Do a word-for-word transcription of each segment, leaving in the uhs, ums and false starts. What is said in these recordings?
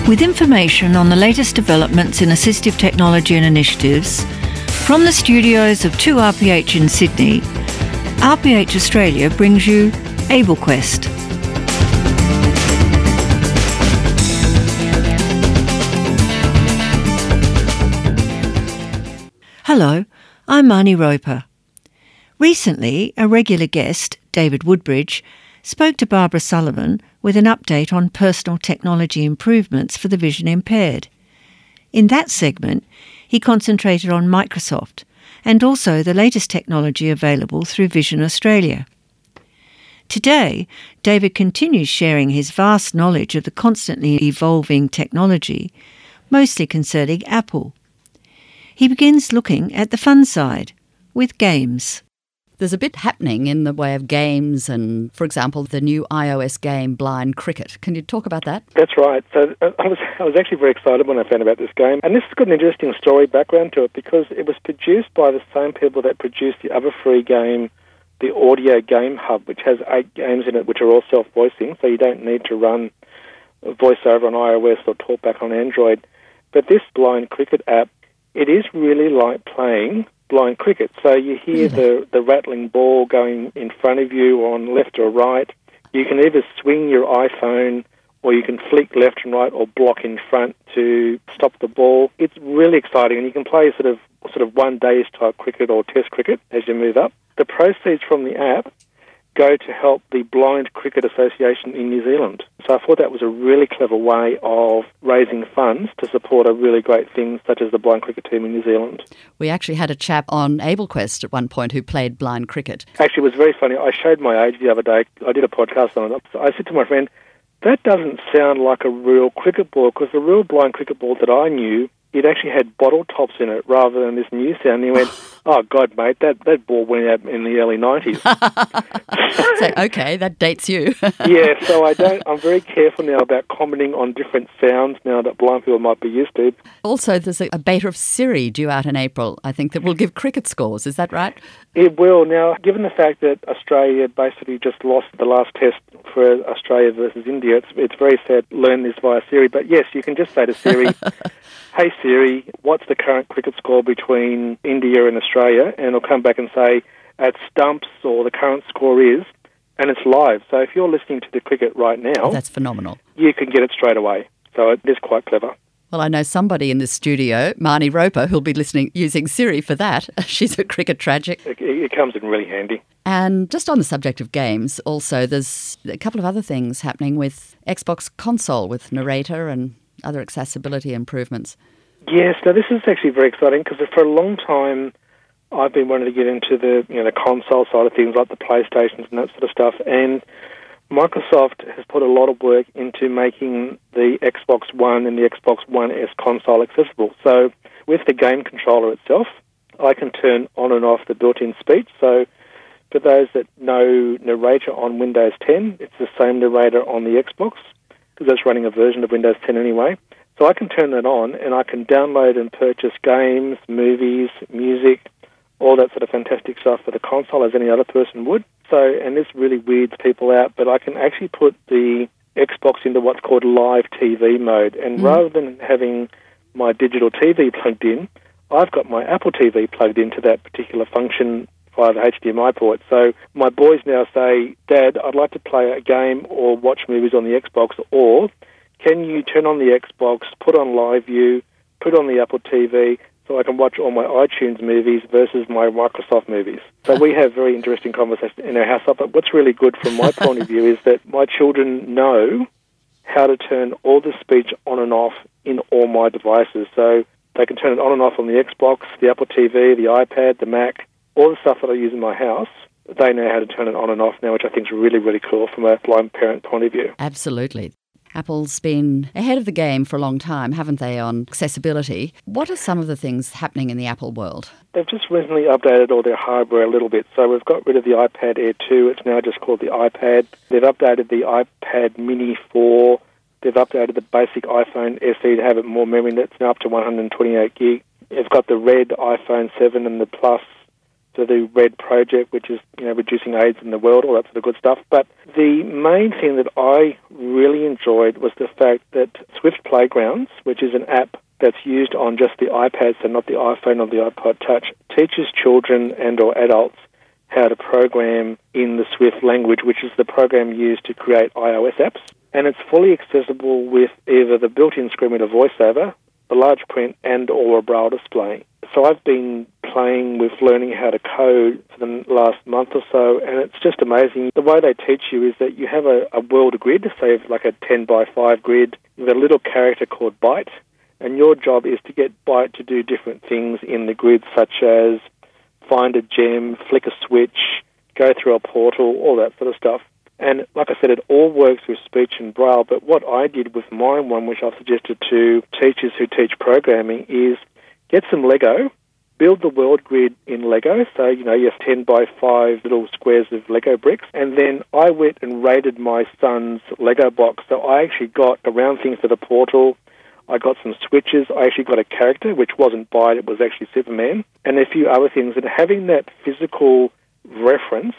With information on the latest developments in assistive technology and initiatives, from the studios of two R P H in Sydney, R P H Australia brings you AbleQuest. Hello, I'm Marnie Roper. Recently, a regular guest, David Woodbridge, spoke to Barbara Sullivan with an update on personal technology improvements for the vision impaired. In that segment, he concentrated on Microsoft and also the latest technology available through Vision Australia. Today, David continues sharing his vast knowledge of the constantly evolving technology, mostly concerning Apple. He begins looking at the fun side, with games. There's a bit happening in the way of games and, for example, the new iOS game Blind Cricket. Can you talk about that? That's right. So uh, I was I was actually very excited when I found about this game. And this has got an interesting story background to it because it was produced by the same people that produced the other free game, the Audio Game Hub, which has eight games in it which are all self-voicing, so you don't need to run VoiceOver on iOS or TalkBack on Android. But this Blind Cricket app, it is really like playing blind cricket. So you hear the, the rattling ball going in front of you on left or right. You can either swing your iPhone or you can flick left and right or block in front to stop the ball. It's really exciting, and you can play sort of sort of one-day type cricket or test cricket as you move up. The proceeds from the app go to help the Blind Cricket Association in New Zealand. So I thought that was a really clever way of raising funds to support a really great thing such as the blind cricket team in New Zealand. We actually had a chap on AbleQuest at one point who played blind cricket. Actually, it was very funny. I showed my age the other day. I did a podcast on it. So I said to my friend, that doesn't sound like a real cricket ball, because the real blind cricket ball that I knew, it actually had bottle tops in it rather than this new sound. And he went, oh, God, mate, that, that ball went out in the early nineties. So, okay, that dates you. Yeah, so I don't, I'm very careful now about commenting on different sounds now that blind people might be used to. Also, there's a, a beta of Siri due out in April, I think, that will give cricket scores. Is that right? It will. Now, given the fact that Australia basically just lost the last test for Australia versus India, it's, it's very sad to learn this via Siri. But yes, you can just say to Siri, hey Siri, what's the current cricket score between India and Australia? And it'll come back and say, at stumps, or the current score is, and it's live. So if you're listening to the cricket right now... Oh, that's phenomenal. You can get it straight away. So it is quite clever. Well, I know somebody in this studio, Marnie Roper, who'll be listening using Siri for that. She's a cricket tragic. It, it comes in really handy. And just on the subject of games, also, there's a couple of other things happening with Xbox console, with narrator and other accessibility improvements. Yes, now this is actually very exciting because for a long time I've been wanting to get into the you know the console side of things like the PlayStations and that sort of stuff, and Microsoft has put a lot of work into making the Xbox One and the Xbox One S console accessible. So with the game controller itself, I can turn on and off the built-in speech. So for those that know narrator on Windows ten, it's the same narrator on the Xbox because that's running a version of Windows ten anyway. So I can turn that on and I can download and purchase games, movies, music, all that sort of fantastic stuff for the console as any other person would. So, and this really weirds people out, but I can actually put the Xbox into what's called live T V mode. And mm. rather than having my digital T V plugged in, I've got my Apple T V plugged into that particular function via the H D M I port. So my boys now say, Dad, I'd like to play a game or watch movies on the Xbox, or can you turn on the Xbox, put on Live View, put on the Apple T V, so I can watch all my iTunes movies versus my Microsoft movies. So we have very interesting conversations in our house. But what's really good from my point of view is that my children know how to turn all the speech on and off in all my devices. So they can turn it on and off on the Xbox, the Apple T V, the iPad, the Mac, all the stuff that I use in my house. They know how to turn it on and off now, which I think is really, really cool from a blind parent point of view. Absolutely. Apple's been ahead of the game for a long time, haven't they, on accessibility? What are some of the things happening in the Apple world? They've just recently updated all their hardware a little bit. So we've got rid of the iPad Air two. It's now just called the iPad. They've updated the iPad Mini four. They've updated the basic iPhone S E to have it more memory. That's now up to one hundred twenty-eight gig. It's got the red iPhone seven and the Plus to the RED project, which is, you know, reducing AIDS in the world, all that sort of good stuff. But the main thing that I really enjoyed was the fact that Swift Playgrounds, which is an app that's used on just the iPad, so not the iPhone or the iPod Touch, teaches children and or adults how to program in the Swift language, which is the program used to create iOS apps. And it's fully accessible with either the built-in screen with a voiceover, the large print, and or a braille display. So I've been playing with learning how to code for the last month or so, and it's just amazing. The way they teach you is that you have a, a world grid, say like a ten by five grid, with a little character called Byte, and your job is to get Byte to do different things in the grid, such as find a gem, flick a switch, go through a portal, all that sort of stuff. And like I said, it all works with speech and braille, but what I did with my one, which I've suggested to teachers who teach programming, is get some Lego, build the world grid in Lego, so, you know, you have ten by five little squares of Lego bricks, and then I went and raided my son's Lego box, so I actually got around things for the portal, I got some switches, I actually got a character, which wasn't Byte, it was actually Superman, and a few other things, and having that physical reference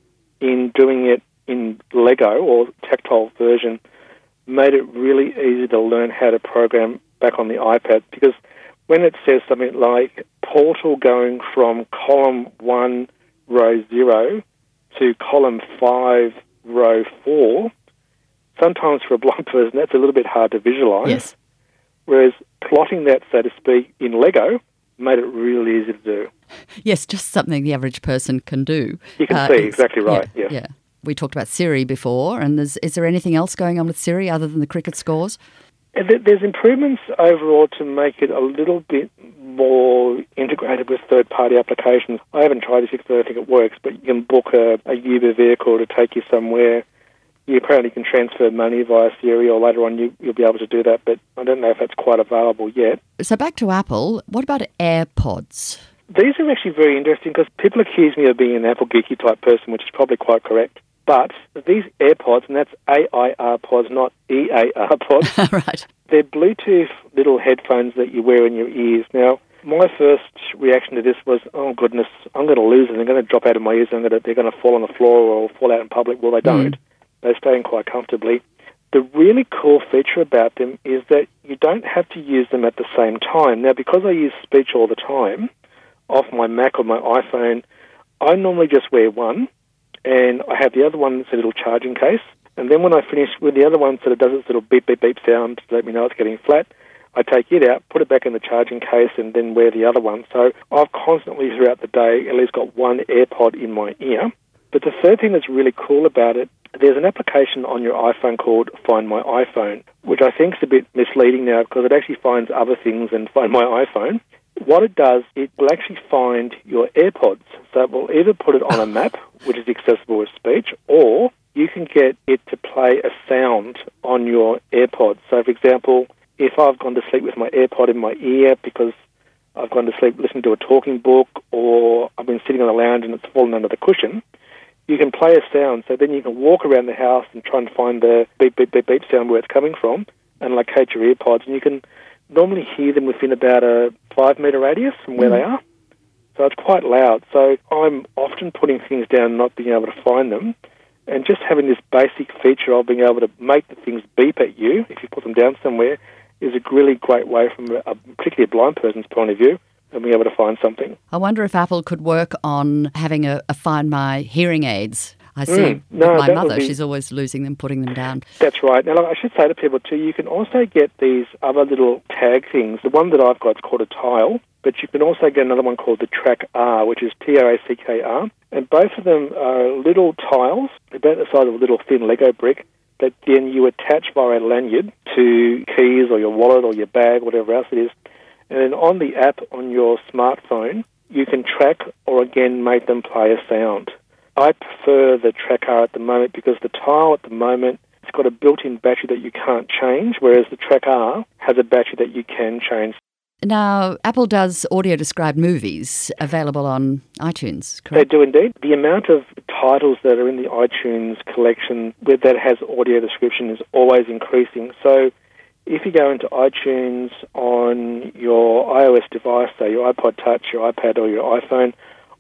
in doing it in Lego or tactile version made it really easy to learn how to program back on the iPad, because when it says something like portal going from column one, row zero to column five, row four, sometimes for a blind person that's a little bit hard to visualize. Yes. Whereas plotting that, so to speak, in Lego made it really easy to do. Yes, just something the average person can do. You can Uh, see, it's- exactly right, yeah, yes. Yeah. We talked about Siri before, and there's, is there anything else going on with Siri other than the cricket scores? And th- There's improvements overall to make it a little bit more integrated with third-party applications. I haven't tried this because I don't think it works, but you can book a, a Uber vehicle to take you somewhere. You apparently can transfer money via Siri, or later on you, you'll be able to do that, but I don't know if that's quite available yet. So back to Apple, what about AirPods? These are actually very interesting because people accuse me of being an Apple geeky type person, which is probably quite correct. But these AirPods, and that's A I R pods, not E A R pods, Right. they're Bluetooth little headphones that you wear in your ears. Now, my first reaction to this was, oh goodness, I'm going to lose them. They're going to drop out of my ears. I'm going to, they're going to fall on the floor or fall out in public. Well, they don't. Mm. They stay in quite comfortably. The really cool feature about them is that you don't have to use them at the same time. Now, because I use speech all the time, off my Mac or my iPhone, I normally just wear one, and I have the other one that's a little charging case. And then when I finish with the other one, so it does its little beep, beep, beep sound to let me know it's getting flat, I take it out, put it back in the charging case, and then wear the other one. So I've constantly, throughout the day, at least got one AirPod in my ear. But the third thing that's really cool about it, there's an application on your iPhone called Find My iPhone, which I think is a bit misleading now because it actually finds other things than Find My iPhone. What it does, it will actually find your AirPods. So it will either put it on a map, which is accessible with speech, or you can get it to play a sound on your AirPods. So, for example, if I've gone to sleep with my AirPod in my ear because I've gone to sleep listening to a talking book, or I've been sitting on the lounge and it's fallen under the cushion, you can play a sound. So then you can walk around the house and try and find the beep, beep, beep, beep sound where it's coming from and locate your AirPods. And you can normally hear them within about a five-metre radius from where mm. they are. So it's quite loud. So I'm often putting things down and not being able to find them. And just having this basic feature of being able to make the things beep at you if you put them down somewhere is a really great way from a, particularly a blind person's point of view and being able to find something. I wonder if Apple could work on having a, a Find My hearing aids. I see mm, no, with my mother, be, she's always losing them, putting them down. That's right. Now, I should say to people too, you can also get these other little tag things. The one that I've got is called a tile, but you can also get another one called the Track R, which is T R A C K R. And both of them are little tiles, about the size of a little thin Lego brick, that then you attach via a lanyard to keys or your wallet or your bag, whatever else it is. And then on the app on your smartphone, you can track or again make them play a sound. I prefer the Track R at the moment because the tile at the moment, it's got a built-in battery that you can't change, whereas the Track R has a battery that you can change. Now, Apple does audio-described movies available on iTunes, correct? They do indeed. The amount of titles that are in the iTunes collection with that has audio description is always increasing. So if you go into iTunes on your iOS device, say your iPod Touch, your iPad or your iPhone,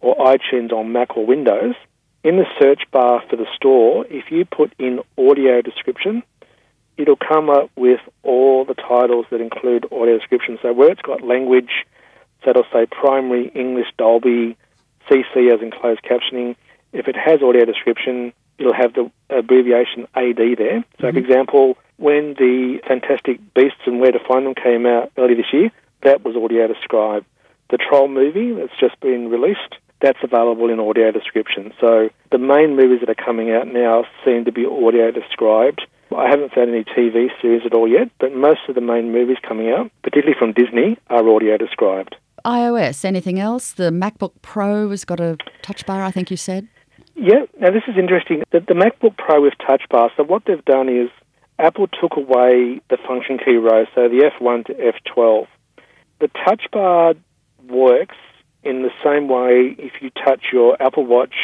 or iTunes on Mac or Windows, in the search bar for the store, if you put in audio description, it'll come up with all the titles that include audio description. So where it's got language, so it'll say primary, English, Dolby, C C as in closed captioning. If it has audio description, it'll have the abbreviation A D there. So, mm-hmm. for example, when the Fantastic Beasts and Where to Find Them came out early this year, that was audio described. The Troll movie that's just been released, that's available in audio description. So the main movies that are coming out now seem to be audio described. I haven't found any T V series at all yet, but most of the main movies coming out, particularly from Disney, are audio described. iOS, anything else? The MacBook Pro has got a touch bar, I think you said. Yeah, now this is interesting. The, the MacBook Pro with touch bar, so what they've done is Apple took away the function key row, so the F one to F twelve. The touch bar works in the same way if you touch your Apple Watch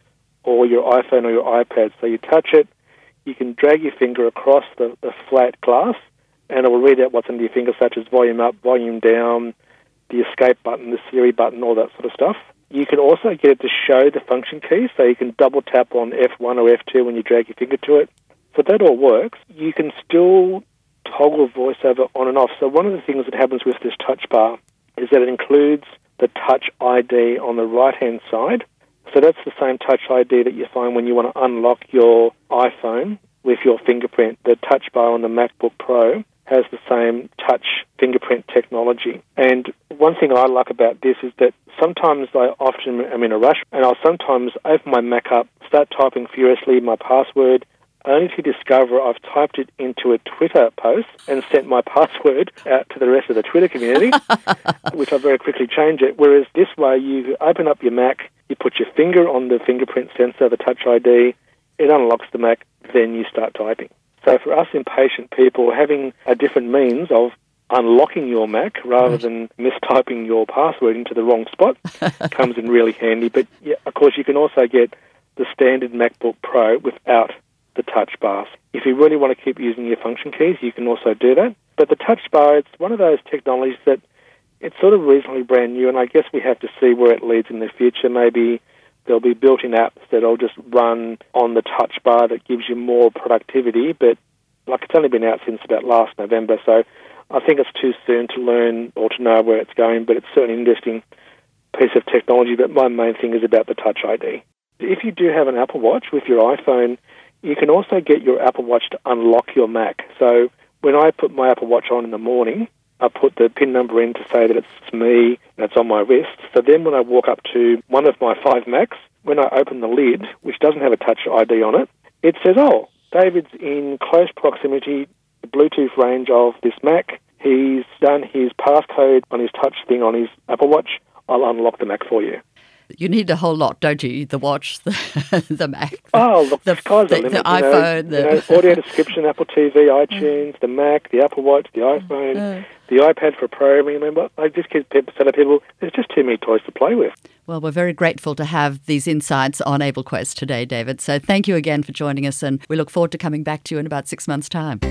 or your iPhone or your iPad. So you touch it, you can drag your finger across the, the flat glass, and it will read out what's under your finger, such as volume up, volume down, the escape button, the Siri button, all that sort of stuff. You can also get it to show the function keys, so you can double tap on F one or F two when you drag your finger to it. So that all works. You can still toggle VoiceOver on and off. So one of the things that happens with this touch bar is that it includes the Touch I D on the right-hand side. So that's the same Touch I D that you find when you want to unlock your iPhone with your fingerprint. The touch bar on the MacBook Pro has the same touch fingerprint technology. And one thing I like about this is that sometimes I often am in a rush, and I'll sometimes open my Mac up, start typing furiously my password, only to discover I've typed it into a Twitter post and sent my password out to the rest of the Twitter community, which I very quickly change it. Whereas this way, you open up your Mac, you put your finger on the fingerprint sensor, the Touch I D, it unlocks the Mac, then you start typing. So for us impatient people, having a different means of unlocking your Mac rather than mistyping your password into the wrong spot comes in really handy. But yeah, of course, you can also get the standard MacBook Pro without the touch bars. If you really want to keep using your function keys, you can also do that. But the touch bar, it's one of those technologies that it's sort of reasonably brand new, and I guess we have to see where it leads in the future. Maybe there'll be built-in apps that'll just run on the touch bar that gives you more productivity, but like it's only been out since about last November, so I think it's too soon to learn or to know where it's going, but it's certainly an interesting piece of technology. But my main thing is about the Touch I D. If you do have an Apple Watch with your iPhone, you can also get your Apple Watch to unlock your Mac. So when I put my Apple Watch on in the morning, I put the PIN number in to say that it's me and it's on my wrist. So then when I walk up to one of my five Macs, when I open the lid, which doesn't have a Touch I D on it, it says, oh, David's in close proximity, the Bluetooth range of this Mac. He's done his passcode on his touch thing on his Apple Watch. I'll unlock the Mac for you. You need a whole lot, don't you? The watch, the, the Mac. The, oh, look, the, sky's the, the, limit, the iPhone. Know, the... You know, audio description, Apple T V, iTunes, the Mac, the Apple Watch, the iPhone, uh, the iPad for programming. Remember, I just keep telling people there's just too many toys to play with. Well, we're very grateful to have these insights on AbleQuest today, David. So thank you again for joining us, and we look forward to coming back to you in about six months' time.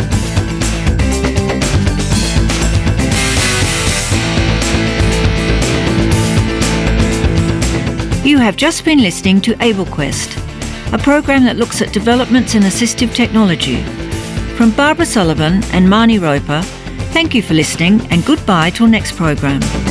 You have just been listening to AbleQuest, a program that looks at developments in assistive technology. From Barbara Sullivan and Marnie Roper, thank you for listening, and goodbye till next program.